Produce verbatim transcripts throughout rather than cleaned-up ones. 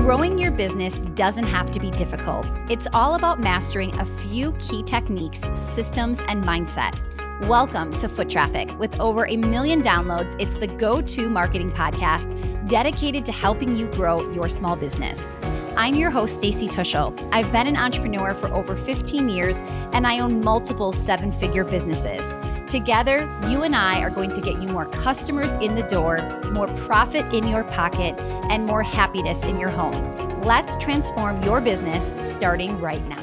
Growing your business doesn't have to be difficult. It's all about mastering a few key techniques, systems, and mindset. Welcome to Foot Traffic. With over a million downloads, it's the go-to marketing podcast dedicated to helping you grow your small business. I'm your host, Stacey Tuschl. I've been an entrepreneur for over fifteen years, and I own multiple seven-figure businesses. Together, you and I are going to get you more customers in the door, more profit in your pocket, and more happiness in your home. Let's transform your business starting right now.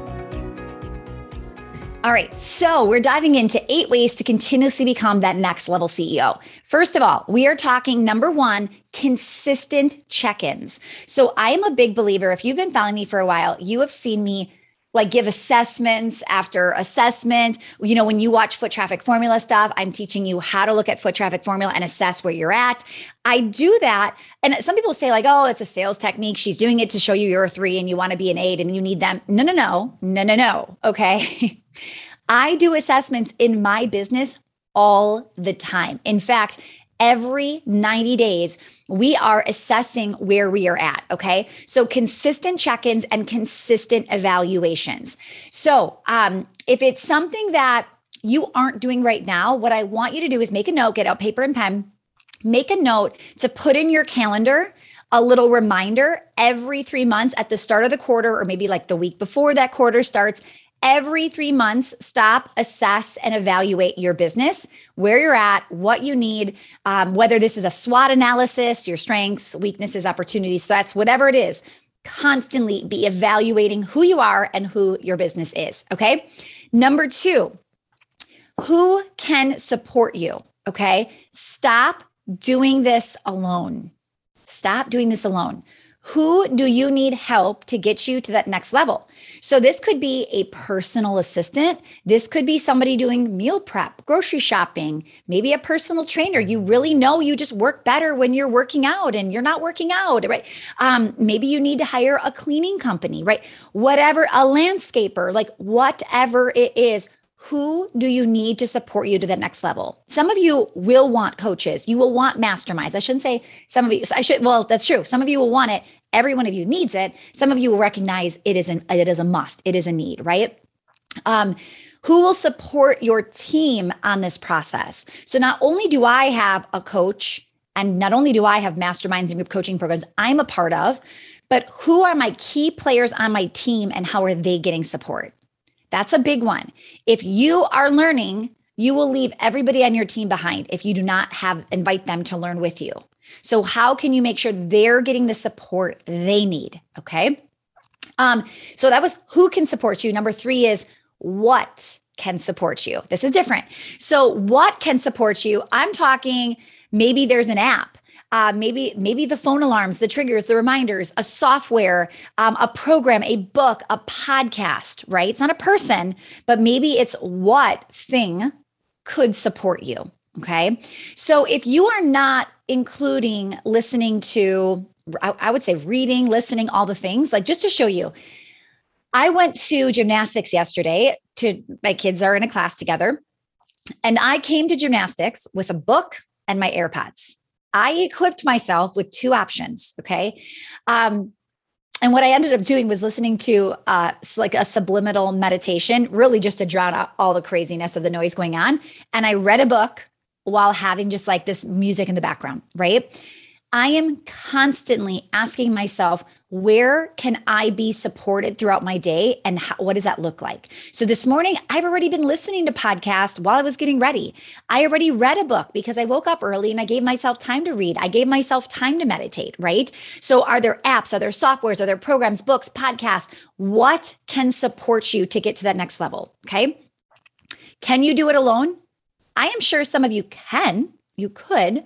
All right, so we're diving into eight ways to continuously become that next level C E O. First of all, we are talking number one, consistent check-ins. So I am a big believer. If you've been following me for a while, you have seen me like give assessments after assessment. You know, when you watch foot traffic formula stuff, I'm teaching you how to look at foot traffic formula and assess where you're at. I do that. And some people say like, oh, it's a sales technique. She's doing it to show you you're a three and you want to be an eight and you need them. No, no, no, no, no, no. Okay. I do assessments in my business all the time. In fact, every ninety days, we are assessing where we are at, okay? So consistent check-ins and consistent evaluations. So um, if it's something that you aren't doing right now, what I want you to do is make a note, get out paper and pen, make a note to put in your calendar a little reminder every three months at the start of the quarter, or maybe like the week before that quarter starts. Every three months, stop, assess, and evaluate your business, where you're at, what you need, um, whether this is a SWOT analysis, your strengths, weaknesses, opportunities, threats, whatever it is. Constantly be evaluating who you are and who your business is, okay? Number two, who can support you, okay? Stop doing this alone. Stop doing this alone. Who do you need help to get you to that next level? So this could be a personal assistant. This could be somebody doing meal prep, grocery shopping, maybe a personal trainer. You really know you just work better when you're working out and you're not working out, right? Um, maybe you need to hire a cleaning company, right? Whatever, a landscaper, like whatever it is. Who do you need to support you to the next level? Some of you will want coaches. You will want masterminds. I shouldn't say some of you, I should, well, that's true. Some of you will want it. Every one of you needs it. Some of you will recognize it is an, it is a must. It is a need, right? Um, who will support your team on this process? So not only do I have a coach, and not only do I have masterminds and group coaching programs I'm a part of, but who are my key players on my team and how are they getting support? That's a big one. If you are learning, you will leave everybody on your team behind if you do not have invite them to learn with you. So how can you make sure they're getting the support they need? Okay. Um, so that was who can support you. Number three is what can support you. This is different. So what can support you? I'm talking, maybe there's an app. Uh, maybe, maybe the phone alarms, the triggers, the reminders, a software, um, a program, a book, a podcast, right? It's not a person, but maybe it's what thing could support you. Okay. So if you are not including listening to, I, I would say reading, listening, all the things, like just to show you, I went to gymnastics yesterday to, my kids are in a class together, and I came to gymnastics with a book and my AirPods. I equipped myself with two options. Okay. Um, and what I ended up doing was listening to uh, like a subliminal meditation, really just to drown out all the craziness of the noise going on. And I read a book while having just like this music in the background, right? I am constantly asking myself, where can I be supported throughout my day? And how, what does that look like? So this morning, I've already been listening to podcasts while I was getting ready. I already read a book because I woke up early and I gave myself time to read. I gave myself time to meditate, right? So are there apps? Are there softwares? Are there programs, books, podcasts? What can support you to get to that next level? Okay. Can you do it alone? I am sure some of you can, you could.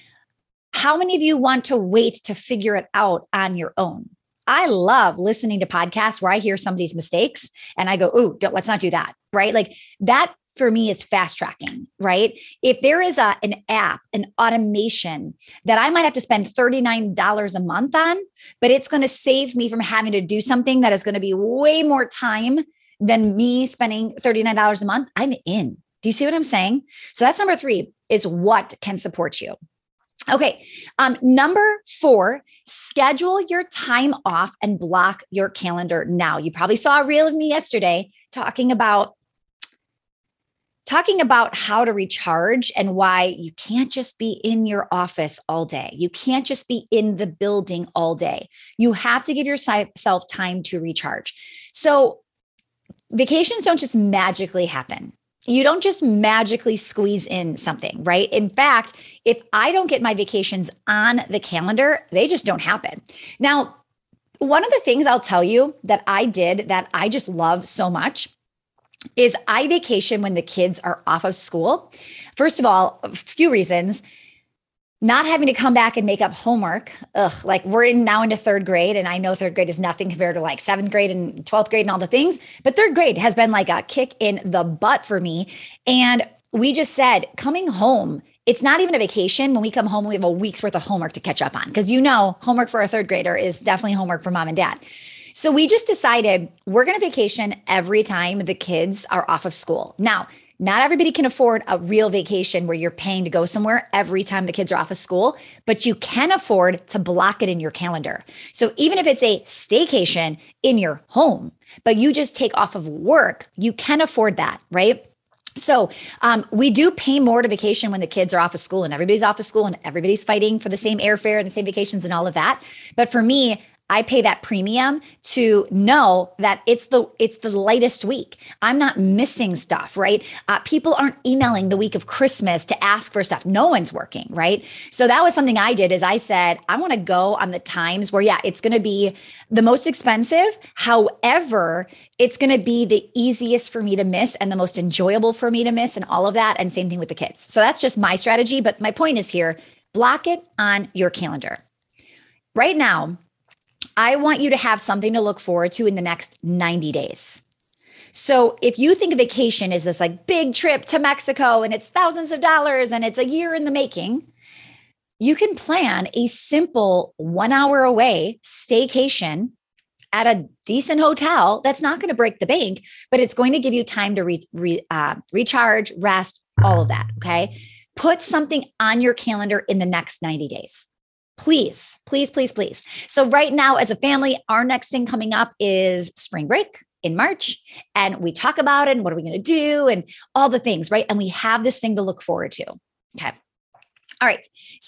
How many of you want to wait to figure it out on your own? I love listening to podcasts where I hear somebody's mistakes and I go, ooh, don't, let's not do that, right? Like that for me is fast tracking, right? If there is a, an app, an automation that I might have to spend thirty-nine dollars a month on, but it's going to save me from having to do something that is going to be way more time than me spending thirty-nine dollars a month, I'm in. Do you see what I'm saying? So that's number three, is what can support you. Okay. Um, number four, schedule your time off and block your calendar now. You probably saw a reel of me yesterday talking about talking about how to recharge and why you can't just be in your office all day. You can't just be in the building all day. You have to give yourself time to recharge. So vacations don't just magically happen. You don't just magically squeeze in something, right? In fact, if I don't get my vacations on the calendar, they just don't happen. Now, one of the things I'll tell you that I did that I just love so much is I vacation when the kids are off of school. First of all, a few reasons. Not having to come back and make up homework. Ugh, like we're in now into third grade, and I know third grade is nothing compared to like seventh grade and twelfth grade and all the things, but third grade has been like a kick in the butt for me. And we just said, coming home, it's not even a vacation. When we come home, we have a week's worth of homework to catch up on, because you know, homework for a third grader is definitely homework for mom and dad. So we just decided we're going to vacation every time the kids are off of school. Now, not everybody can afford a real vacation where you're paying to go somewhere every time the kids are off of school, but you can afford to block it in your calendar. So even if it's a staycation in your home, but you just take off of work, you can afford that, right? So um, we do pay more to vacation when the kids are off of school and everybody's off of school and everybody's fighting for the same airfare and the same vacations and all of that. But for me, I pay that premium to know that it's the it's the lightest week. I'm not missing stuff, right? Uh, people aren't emailing the week of Christmas to ask for stuff. No one's working, right? So that was something I did is I said, I want to go on the times where, yeah, it's going to be the most expensive. However, it's going to be the easiest for me to miss and the most enjoyable for me to miss and all of that. And same thing with the kids. So that's just my strategy. But my point is here, block it on your calendar. Right now, I want you to have something to look forward to in the next ninety days. So if you think a vacation is this like big trip to Mexico and it's thousands of dollars and it's a year in the making, you can plan a simple one hour away staycation at a decent hotel that's not going to break the bank, but it's going to give you time to re, re, uh, recharge, rest, all of that. Okay. Put something on your calendar in the next ninety days. Please, please, please, please. So right now as a family, our next thing coming up is spring break in March. And we talk about it and what are we going to do and all the things, right? And we have this thing to look forward to. Okay. All right.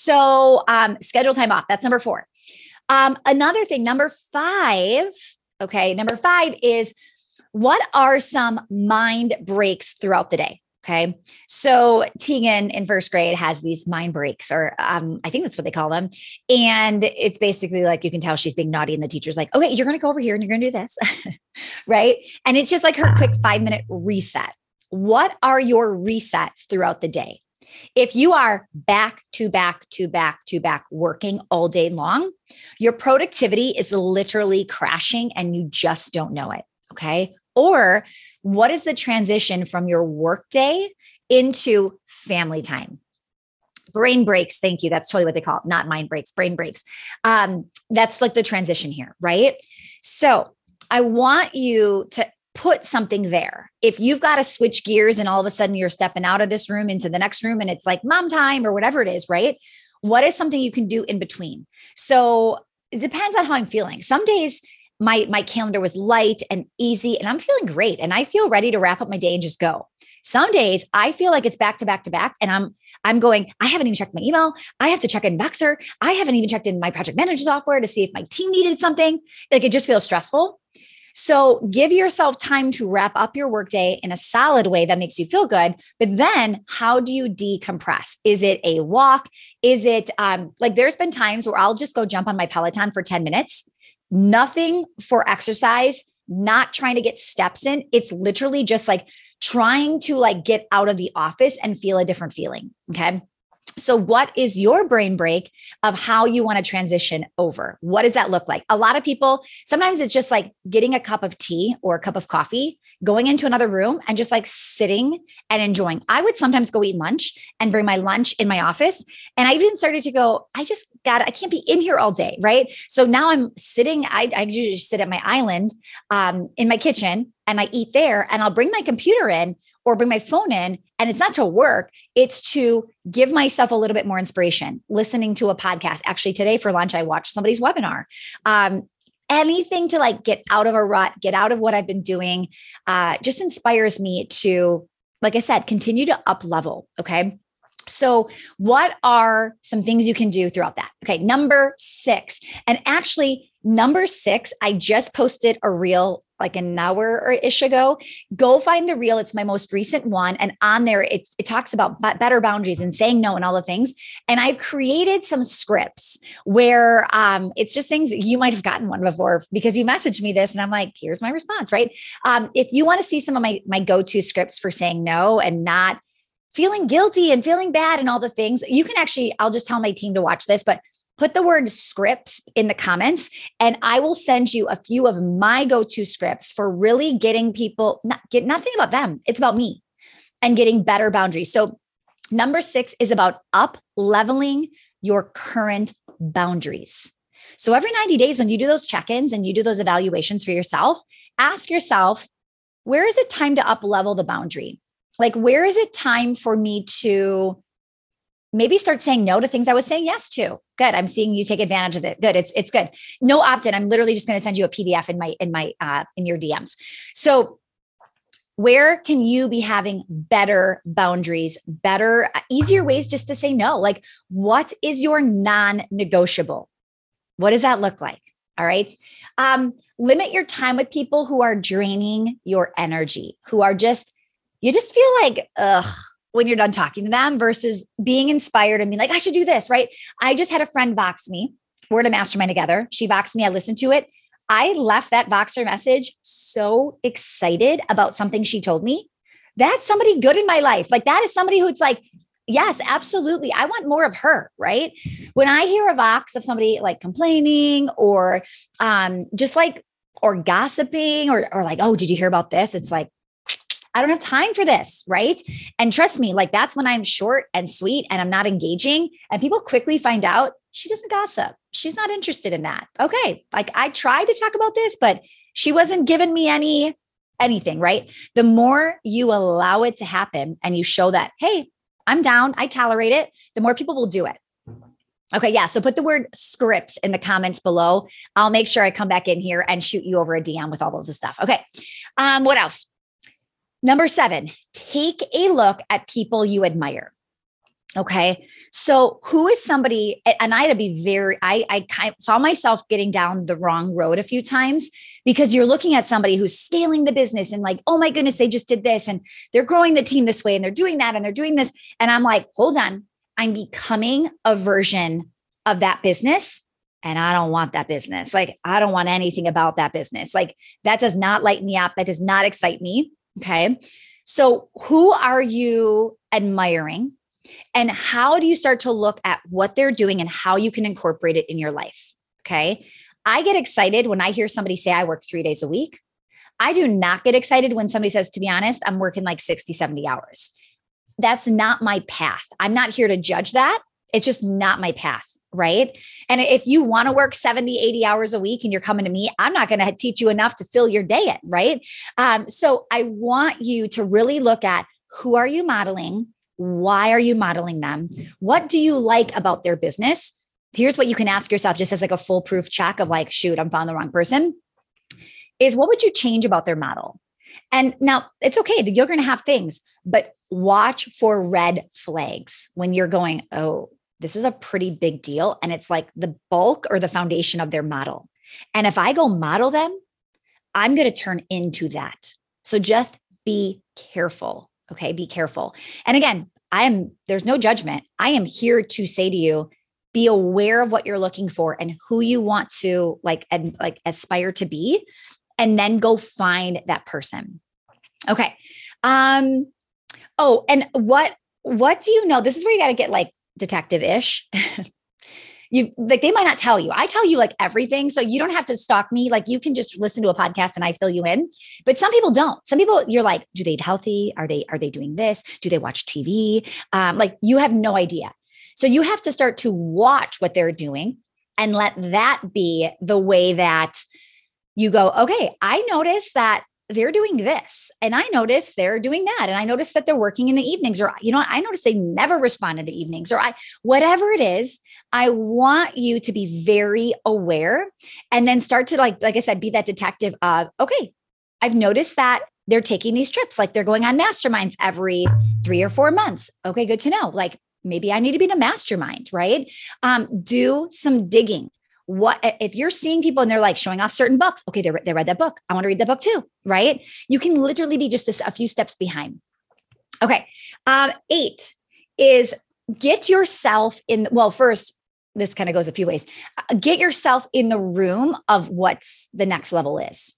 So um, schedule time off. That's number four. Um, another thing, number five. Okay. Number five is, what are some mind breaks throughout the day? Okay. So Tegan in first grade has these mind breaks, or um, I think that's what they call them. And it's basically like, you can tell she's being naughty and the teacher's like, okay, you're going to go over here and you're going to do this. Right. And it's just like her quick five minute reset. What are your resets throughout the day? If you are back to back to back to back working all day long, your productivity is literally crashing and you just don't know it. Okay. Or what is the transition from your workday into family time? Brain breaks. Thank you. That's totally what they call it. Not mind breaks, brain breaks. Um, that's like the transition here, right? So I want you to put something there. If you've got to switch gears and all of a sudden you're stepping out of this room into the next room and it's like mom time or whatever it is, right? What is something you can do in between? So it depends on how I'm feeling. Some days my, my calendar was light and easy and I'm feeling great and I feel ready to wrap up my day and just go. Some days I feel like it's back to back to back and I'm, I'm going, I haven't even checked my email. I have to check in Vexer. I haven't even checked in my project manager software to see if my team needed something. Like it just feels stressful. So give yourself time to wrap up your workday in a solid way that makes you feel good. But then how do you decompress? Is it a walk? Is it um, like there's been times where I'll just go jump on my Peloton for ten minutes, nothing for exercise, not trying to get steps in. It's literally just like trying to like get out of the office and feel a different feeling. Okay. So what is your brain break of how you want to transition over? What does that look like? A lot of people, sometimes it's just like getting a cup of tea or a cup of coffee, going into another room and just like sitting and enjoying. I would sometimes go eat lunch and bring my lunch in my office. And I even started to go, I just got, I can't be in here all day. Right. So now I'm sitting, I, I usually sit at my island um, in my kitchen and I eat there and I'll bring my computer in or bring my phone in, and it's not to work, it's to give myself a little bit more inspiration, listening to a podcast. Actually, today for lunch, I watched somebody's webinar. Um, anything to like get out of a rut, get out of what I've been doing, uh, just inspires me to, like I said, continue to up level. Okay. So what are some things you can do throughout that? Okay. Number six. And actually number six, I just posted a reel like an hour or ish ago. Go find the reel. It's my most recent one. And on there, it, it talks about better boundaries and saying no and all the things. And I've created some scripts where um, it's just things you might have gotten one before because you messaged me this and I'm like, here's my response, right? Um, if you want to see some of my, my go-to scripts for saying no and not feeling guilty and feeling bad and all the things, you can actually, I'll just tell my team to watch this, but put the word scripts in the comments and I will send you a few of my go-to scripts for really getting people, not get nothing about them. It's about me and getting better boundaries. So number six is about up leveling your current boundaries. So every ninety days, when you do those check-ins and you do those evaluations for yourself, ask yourself, where is it time to up level the boundary? Like, where is it time for me to maybe start saying no to things I was saying yes to? Good. I'm seeing you take advantage of it. Good. It's, it's good. No opt-in. I'm literally just going to send you a P D F in my, in my, uh, in your D Ms. So where can you be having better boundaries, better, easier ways just to say no? Like, what is your non-negotiable? What does that look like? All right. Um, limit your time with people who are draining your energy, who are just, you just feel like, ugh, when you're done talking to them versus being inspired and being like, I should do this, right? I just had a friend Vox me. We're at a mastermind together. She Voxed me. I listened to it. I left that Voxer message so excited about something she told me. That's somebody good in my life. Like that is somebody who it's like, yes, absolutely. I want more of her, right? When I hear a Vox of somebody like complaining or um, just like, or gossiping or, or like, oh, did you hear about this? It's like, I don't have time for this, right? And trust me, like that's when I'm short and sweet and I'm not engaging and people quickly find out she doesn't gossip. She's not interested in that. Okay. Like I tried to talk about this, but she wasn't giving me any, anything, right? The more you allow it to happen and you show that, hey, I'm down, I tolerate it, the more people will do it. Okay. Yeah. So put the word scripts in the comments below. I'll make sure I come back in here and shoot you over a D M with all of the stuff. Okay. Um, what else? Number seven, take a look at people you admire. Okay. So who is somebody, and I had to be very, I, I kind of found myself getting down the wrong road a few times because you're looking at somebody who's scaling the business and like, oh my goodness, they just did this and they're growing the team this way and they're doing that and they're doing this. And I'm like, hold on, I'm becoming a version of that business. And I don't want that business. Like, I don't want anything about that business. Like that does not light me up. That does not excite me. Okay. So who are you admiring and how do you start to look at what they're doing and how you can incorporate it in your life? Okay. I get excited when I hear somebody say I work three days a week. I do not get excited when somebody says, to be honest, I'm working like sixty, seventy hours. That's not my path. I'm not here to judge that. It's just not my path. Right. And if you want to work seventy, eighty hours a week and you're coming to me, I'm not going to teach you enough to fill your day in. Right. Um, so I want you to really look at who are you modeling? Why are you modeling them? What do you like about their business? Here's what you can ask yourself just as like a foolproof check of like, shoot, I'm found the wrong person is what would you change about their model? And now it's okay that you're going to have things, but watch for red flags when you're going, oh, this is a pretty big deal. And it's like the bulk or the foundation of their model. And if I go model them, I'm going to turn into that. So just be careful. Okay. Be careful. And again, I am, there's no judgment. I am here to say to you, be aware of what you're looking for and who you want to like, and like aspire to be, and then go find that person. Okay. Um, oh, and what, what do you know? This is where you got to get like detective-ish. You like, they might not tell you. I tell you like everything. So you don't have to stalk me. Like you can just listen to a podcast and I fill you in, but some people don't. Some people you're like, do they eat healthy? Are they, are they doing this? Do they watch T V? Um, like you have no idea. So you have to start to watch what they're doing and let that be the way that you go, okay, I noticed that they're doing this. And I noticed they're doing that. And I noticed that they're working in the evenings, or, you know what, I noticed they never respond in the evenings, or I, whatever it is, I want you to be very aware and then start to like, like I said, be that detective of, okay, I've noticed that they're taking these trips, like they're going on masterminds every three or four months. Okay, good to know. Like maybe I need to be in a mastermind, right? Um, do some digging. What if you're seeing people and they're like showing off certain books? Okay, they, they read that book. I want to read that book too, right? You can literally be just a, a few steps behind. Okay. Um, eight is get yourself in, well, first, this kind of goes a few ways. Get yourself in the room of what's the next level is.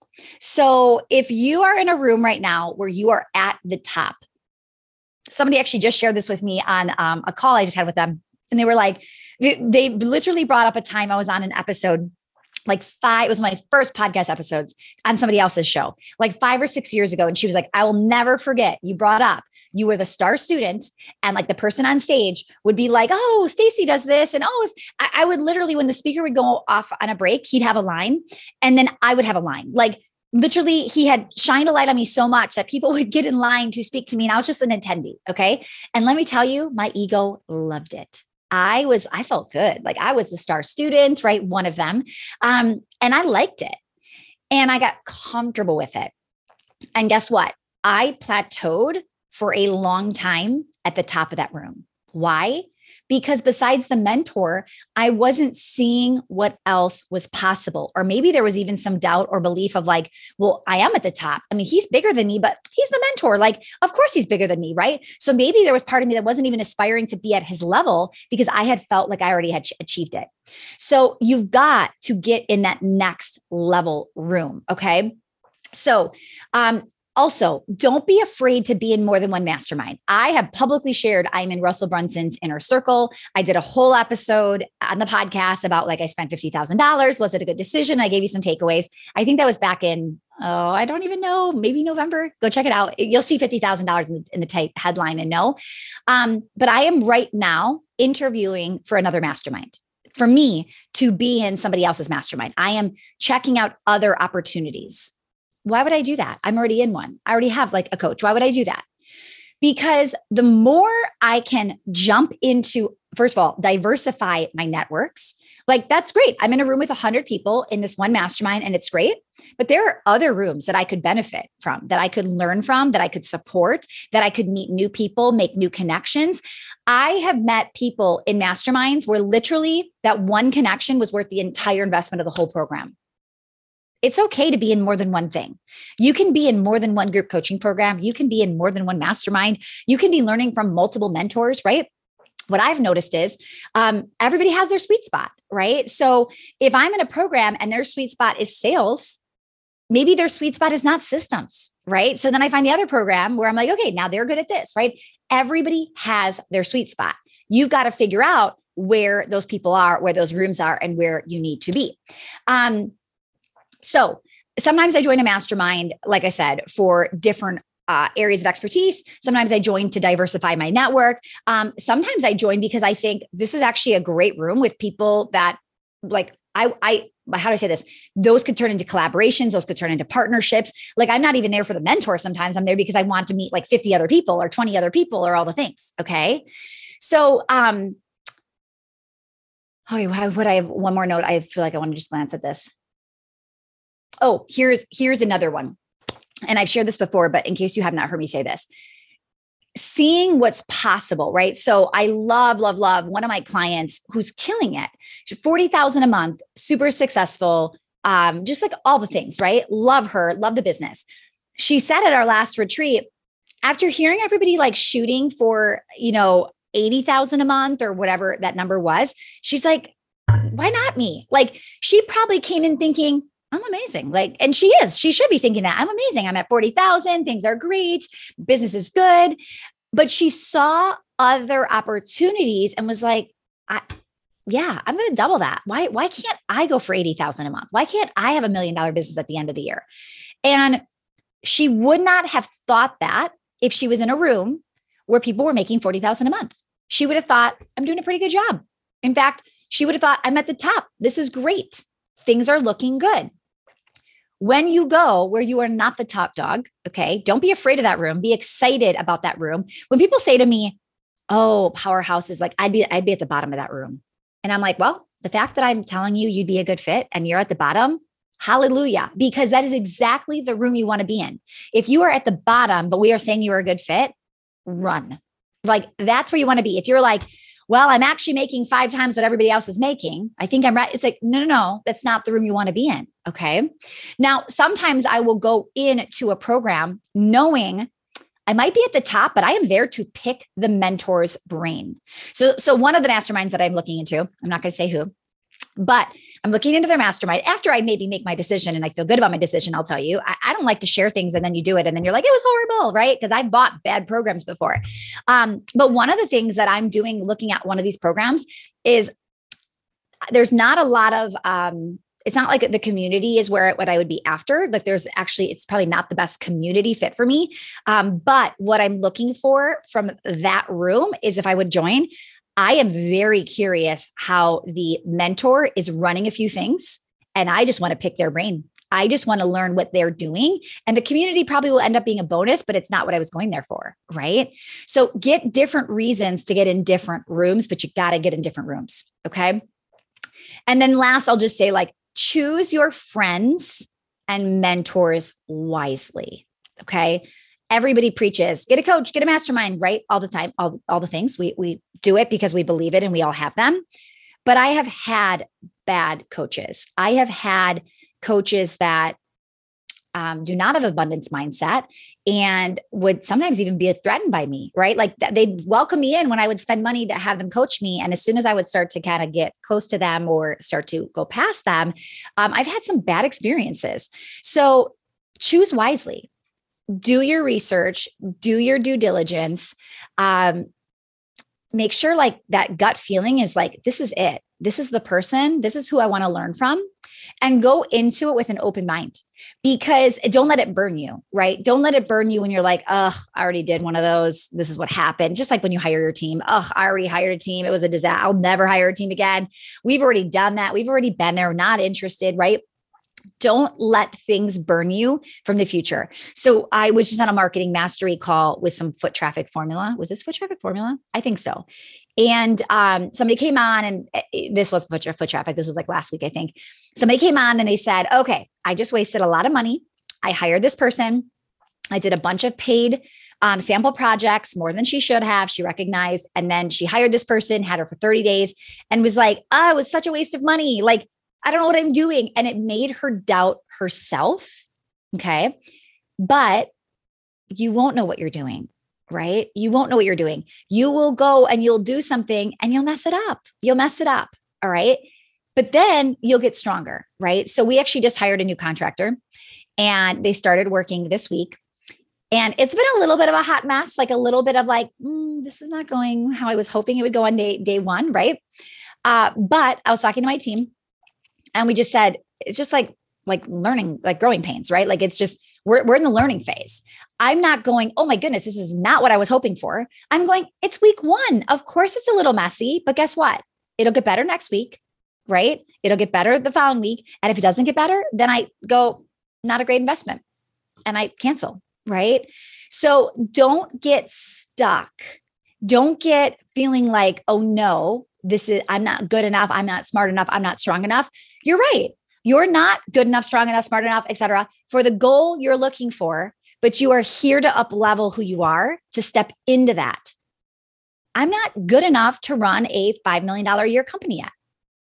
So if you are in a room right now where you are at the top, somebody actually just shared this with me on um, a call I just had with them. And they were like, they, they literally brought up a time I was on an episode, like five, it was my first podcast episodes on somebody else's show, like five or six years ago. And she was like, I will never forget, you brought up, you were the star student, and like the person on stage would be like, oh, Stacy does this. And oh, if I, I would literally, when the speaker would go off on a break, he'd have a line and then I would have a line. Like literally he had shined a light on me so much that people would get in line to speak to me. And I was just an attendee. Okay. And let me tell you, my ego loved it. I was, I felt good. Like I was the star student, right? One of them. Um, and I liked it and I got comfortable with it. And guess what? I plateaued for a long time at the top of that room. Why? Because besides the mentor, I wasn't seeing what else was possible. Or maybe there was even some doubt or belief of like, well, I am at the top. I mean, he's bigger than me, but he's the mentor. Like, of course he's bigger than me, right? So maybe there was part of me that wasn't even aspiring to be at his level because I had felt like I already had achieved it. So you've got to get in that next level room. Okay. So, um, also, don't be afraid to be in more than one mastermind. I have publicly shared I'm in Russell Brunson's inner circle. I did a whole episode on the podcast about like I spent fifty thousand dollars. Was it a good decision? I gave you some takeaways. I think that was back in, oh, I don't even know, maybe November. Go check it out. You'll see fifty thousand dollars in the, in the type headline and know. Um, but I am right now interviewing for another mastermind. For me to be in somebody else's mastermind, I am checking out other opportunities. Why would I do that? I'm already in one. I already have like a coach. Why would I do that? Because the more I can jump into, first of all, diversify my networks, like that's great. I'm in a room with a hundred people in this one mastermind and it's great, but there are other rooms that I could benefit from, that I could learn from, that I could support, that I could meet new people, make new connections. I have met people in masterminds where literally that one connection was worth the entire investment of the whole program. It's okay to be in more than one thing. You can be in more than one group coaching program. You can be in more than one mastermind. You can be learning from multiple mentors, right? What I've noticed is um, everybody has their sweet spot, right? So if I'm in a program and their sweet spot is sales, maybe their sweet spot is not systems, right? So then I find the other program where I'm like, okay, now they're good at this, right? Everybody has their sweet spot. You've got to figure out where those people are, where those rooms are, and where you need to be. Um, So sometimes I join a mastermind, like I said, for different uh, areas of expertise. Sometimes I join to diversify my network. Um, sometimes I join because I think this is actually a great room with people that like, I, I, how do I say this? Those could turn into collaborations. Those could turn into partnerships. Like I'm not even there for the mentor. Sometimes I'm there because I want to meet like fifty other people or twenty other people or all the things. Okay. So, um, okay, what I have one more note. I feel like I want to just glance at this. Oh, here's, here's another one. And I've shared this before, but in case you have not heard me say this, seeing what's possible, right? So I love, love, love one of my clients who's killing it. She's forty thousand a month, super successful. Um, just like all the things, right? Love her, love the business. She said at our last retreat, after hearing everybody like shooting for, you know, eighty thousand a month or whatever that number was, she's like, why not me? Like she probably came in thinking, I'm amazing. Like, and she is, she should be thinking that I'm amazing. I'm at forty thousand. Things are great. Business is good. But she saw other opportunities and was like, I, yeah, I'm going to double that. Why, why can't I go for eighty thousand a month? Why can't I have a million dollar business at the end of the year? And she would not have thought that if she was in a room where people were making forty thousand a month. She would have thought, I'm doing a pretty good job. In fact, she would have thought, I'm at the top. This is great. Things are looking good. When you go where you are not the top dog, okay, don't be afraid of that room. Be excited about that room. When people say to me, oh, powerhouse is like, I'd be, I'd be at the bottom of that room. And I'm like, well, the fact that I'm telling you you'd be a good fit and you're at the bottom, hallelujah, because that is exactly the room you want to be in. If you are at the bottom, but we are saying you are a good fit, run. Like that's where you want to be. If you're like, well, I'm actually making five times what everybody else is making, I think I'm right. It's like, no, no, no, that's not the room you want to be in. Okay. Now, sometimes I will go into a program knowing I might be at the top, but I am there to pick the mentor's brain. So, so one of the masterminds that I'm looking into, I'm not going to say who, but I'm looking into their mastermind. After I maybe make my decision and I feel good about my decision, I'll tell you, I, I don't like to share things and then you do it. And then you're like, it was horrible, right? Because I've bought bad programs before. Um, but one of the things that I'm doing, looking at one of these programs is there's not a lot of, um, it's not like the community is where what I would be after. Like there's actually, it's probably not the best community fit for me. Um, but what I'm looking for from that room is if I would join, I am very curious how the mentor is running a few things. And I just want to pick their brain. I just want to learn what they're doing. And the community probably will end up being a bonus, but it's not what I was going there for. Right. So get different reasons to get in different rooms, but you got to get in different rooms. Okay. And then last, I'll just say like, choose your friends and mentors wisely. Okay. Everybody preaches, get a coach, get a mastermind, right? All the time, all, all the things we, we do it because we believe it and we all have them. But I have had bad coaches. I have had coaches that um, do not have abundance mindset and would sometimes even be threatened by me, right? Like they'd welcome me in when I would spend money to have them coach me. And as soon as I would start to kind of get close to them or start to go past them, um, I've had some bad experiences. So choose wisely, do your research, do your due diligence, um, make sure like that gut feeling is like, this is it. This is the person, this is who I want to learn from, and go into it with an open mind, because don't let it burn you, right? Don't let it burn you when you're like, oh, I already did one of those. This is what happened. Just like when you hire your team. Oh, I already hired a team. It was a disaster. I'll never hire a team again. We've already done that. We've already been there. We're not interested, right? Don't let things burn you from the future. So I was just on a marketing mastery call with some foot traffic formula. Was this foot traffic formula? I think so. And um, somebody came on, and this was foot, foot traffic. This was like last week, I think. Somebody came on and they said, okay, I just wasted a lot of money. I hired this person. I did a bunch of paid um, sample projects, more than she should have. She recognized. And then she hired this person, had her for thirty days, and was like, oh, it was such a waste of money. Like, I don't know what I'm doing. And it made her doubt herself. Okay. But you won't know what you're doing, right? You won't know what you're doing. You will go and you'll do something and you'll mess it up. You'll mess it up. All right. But then you'll get stronger, right? So we actually just hired a new contractor and they started working this week. And it's been a little bit of a hot mess, like a little bit of like, mm, this is not going how I was hoping it would go on day, day one, right? Uh, but I was talking to my team. And we just said, it's just like, like learning, like growing pains, right? Like it's just, we're, we're in the learning phase. I'm not going, oh my goodness, this is not what I was hoping for. I'm going, it's week one. Of course it's a little messy, but guess what? It'll get better next week, right? It'll get better the following week. And if it doesn't get better, then I go, not a great investment, and I cancel, right? So don't get stuck. Don't get feeling like, oh no, this is, I'm not good enough. I'm not smart enough. I'm not strong enough. You're right. You're not good enough, strong enough, smart enough, et cetera, for the goal you're looking for, but you are here to up level who you are to step into that. I'm not good enough to run a five million dollars a year company yet.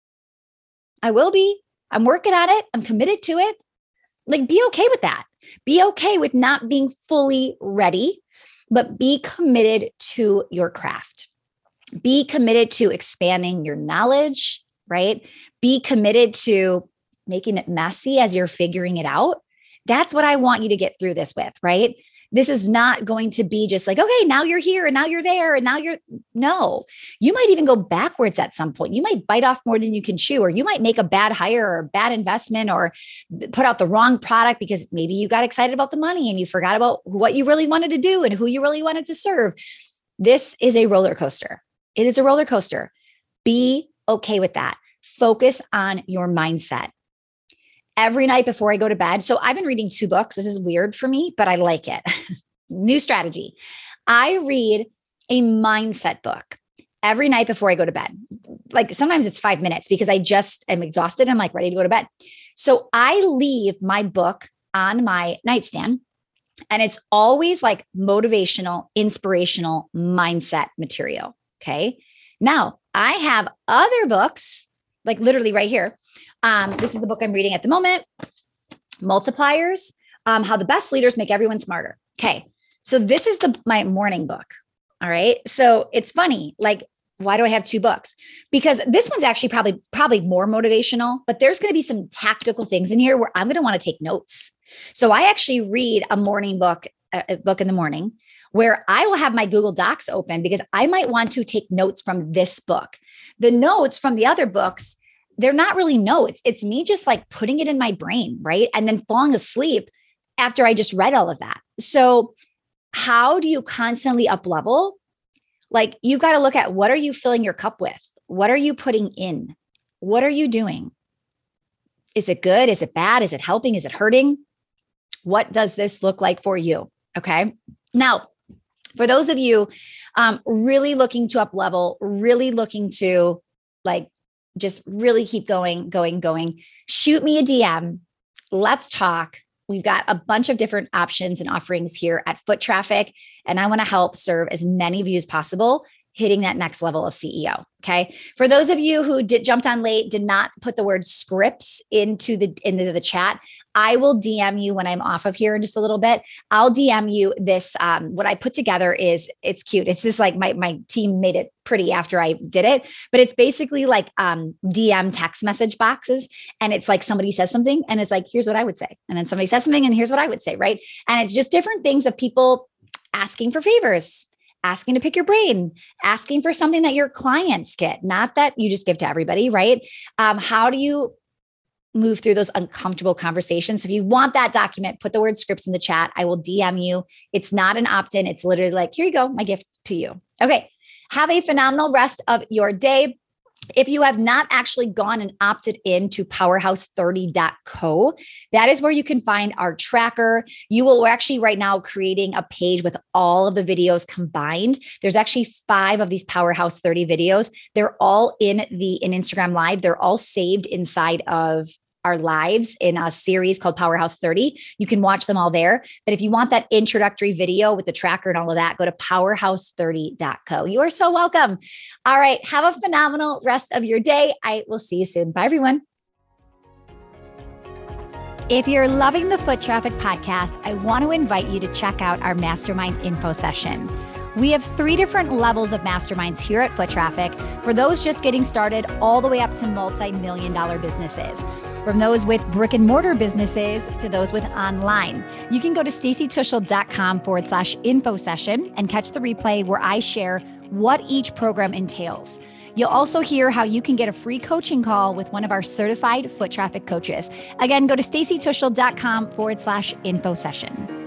I will be. I'm working on it. I'm committed to it. Like, be okay with that. Be okay with not being fully ready, but be committed to your craft. Be committed to expanding your knowledge, right? Be committed to making it messy as you're figuring it out. That's what I want you to get through this with, right? This is not going to be just like, okay, now you're here and now you're there and now you're, no, you might even go backwards at some point. You might bite off more than you can chew, or you might make a bad hire or a bad investment or put out the wrong product because maybe you got excited about the money and you forgot about what you really wanted to do and who you really wanted to serve. This is a roller coaster. It is a roller coaster. Be okay with that. Focus on your mindset. every night before I go to bed. So I've been reading two books. This is weird for me, but I like it. New strategy. I read a mindset book every night before I go to bed. Like sometimes it's five minutes because I just am exhausted. I'm like ready to go to bed. So I leave my book on my nightstand, and it's always like motivational, inspirational mindset material. Okay. Now I have other books, like literally right here. Um, this is the book I'm reading at the moment, Multipliers, um, How the Best Leaders Make Everyone Smarter. Okay. So this is the my morning book. All right. So it's funny, like, why do I have two books? Because this one's actually probably, probably more motivational, but there's going to be some tactical things in here where I'm going to want to take notes. So I actually read a morning book, a book in the morning, where I will have my Google Docs open because I might want to take notes from this book. The notes from the other books, they're not really notes. It's me just like putting it in my brain, right? And then falling asleep after I just read all of that. So how do you constantly up level? Like you've got to look at, what are you filling your cup with? What are you putting in? What are you doing? Is it good? Is it bad? Is it helping? Is it hurting? What does this look like for you? Okay. Now, for those of you um, really looking to up level, really looking to like, just really keep going, going, going, shoot me a D M. Let's talk. We've got a bunch of different options and offerings here at Foot Traffic, and I want to help serve as many of you as possible hitting that next level of C E O. Okay. For those of you who did jumped on late, did not put the word scripts into the into the chat, I will D M you when I'm off of here in just a little bit. I'll D M you this. Um, what I put together is, it's cute. It's just like my my team made it pretty after I did it, but it's basically like um, D M text message boxes, and it's like somebody says something, and it's like, here's what I would say, and then somebody says something, and here's what I would say, right? And it's just different things of people asking for favors, asking to pick your brain, asking for something that your clients get, not that you just give to everybody, right? Um, how do you move through those uncomfortable conversations? So if you want that document, put the word scripts in the chat. I will D M you. It's not an opt-in. It's literally like, here you go, my gift to you. Okay. Have a phenomenal rest of your day. If you have not actually gone and opted in to powerhouse thirty dot co, that is where you can find our tracker. You will, we're actually right now creating a page with all of the videos combined. There's actually five of these Powerhouse thirty videos. They're all in the in Instagram Live. They're all saved inside of our lives in a series called Powerhouse thirty. You can watch them all there. But if you want that introductory video with the tracker and all of that, go to powerhouse thirty dot co. You are so welcome. All right. Have a phenomenal rest of your day. I will see you soon. Bye, everyone. If you're loving the Foot Traffic podcast, I want to invite you to check out our mastermind info session. We have three different levels of masterminds here at Foot Traffic, for those just getting started all the way up to multi-million dollar businesses. From those with brick and mortar businesses to those with online. You can go to stacytushel.com forward slash info session and catch the replay where I share what each program entails. You'll also hear how you can get a free coaching call with one of our certified Foot Traffic coaches. Again, go to stacytushel.com forward slash info session.